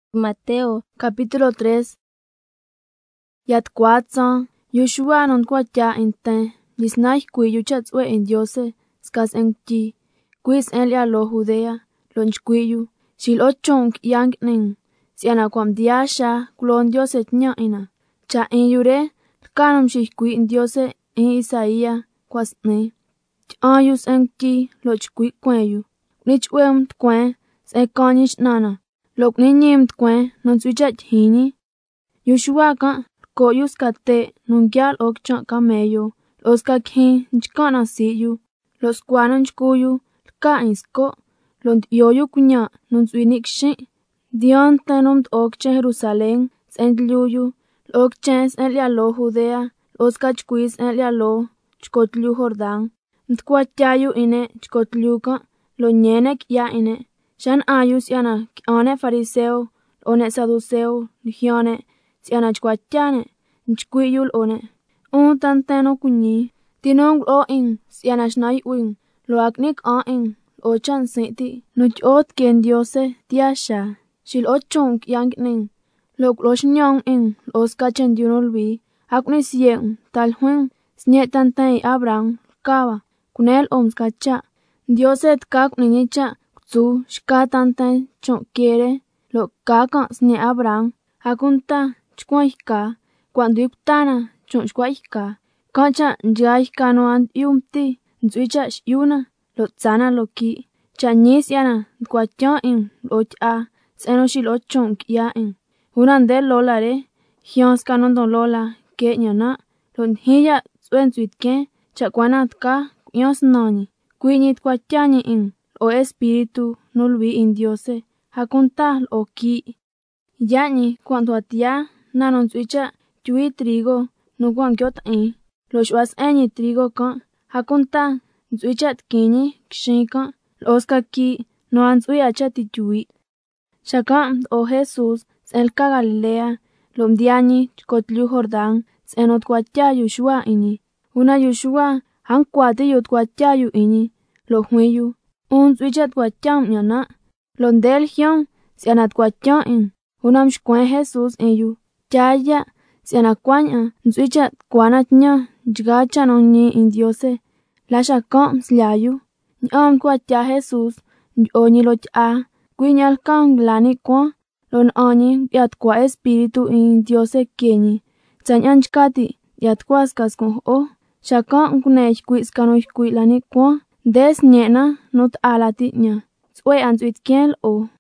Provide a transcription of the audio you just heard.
Mateo, capítulo 3. Yat cuatza, Yoshua non cuatya inte, lisnai cuiyu chatsue en Diose, skas en ti, quis en lia lo Judea, lonch cuiyu, shil ochong yang ning, siana quam diasha, culon Diose nya ina, cha en yure, canum shih qui in Diose en Isaia, quas ne, ayus en ti, loch qui queyu, nich wem tquen, se canish nana. Lok ni nyim tkwen non swichat hini. Yoshua ka koyus kate non gyal ok chan kameyo. Los ka khin nchkana siyu. Los kwanan chkuyu ka insko. Lont yoyu kunya non swinik shin. Dion tenom ok chen Jerusalén sentluyu. Ok chen en lia lo Judea. Los ka chkuis en lia lo chkotlu Jordán. Ntkwachayu ine chkotlu ka lo nyenek ya ine. Shan ayus yana ane fariseo, one saduceo, ligione, siana chquatiane, nchquiyul one. Tanteno kunyi, tinong o in, siana shnai wing, lo aknik a in, o chan senti, nuch ot kien diose, tiasha, shil ochong yang ning, lo nyong in, los kachen diunolvi, aknis yeng, tal huing, snyet tantei Abraham, kava, kunel omskacha, dioset kak ningicha, su shkatanten chon quiere lo kakan sne Abraham hakunta chkuaika cuando iptana chon shkuaika kancha njaika no an yumti nsuicha yuna lo tsana lo ki chanis yana kwatya in lo cha seno shilo chon ya in unande lola re hions kanon don lola ke nyana lo hiya suen suitke chakwanat ka yos nani kuinit kwatyani in o espíritu no luis in Diose, hakunta o ki. Yani cuando atia nanon suicha yui trigo no guan gyot los was any trigo kan hakunta suicha tkini kshinka los ka ki no an sui acha ti yui. Shaka o Jesús selka Galilea lomdiani chkotlu Jordán senot kwatya Yoshua ini. Una Yoshua han kwati yot kwatya yu ini lo huiyu. Swichat kwatyan nyana, londel hion, sianat kwatyan in, unam shkwen Jesús en yu, chaya, sianakwanya, swichat kwanat nya, jgacha non ni in Diose, la shakam slayu, nyam kwatya Jesús, onyi lo cha, kwinyal kan glani kwa, lon anyi, yat kwa espíritu in Diose kienyi, chanyan chkati, yat kwaskas kon o, shakam kunech kwis kanoy kwilani kwa, des nyena not alati nya. Swe an suit kiel o.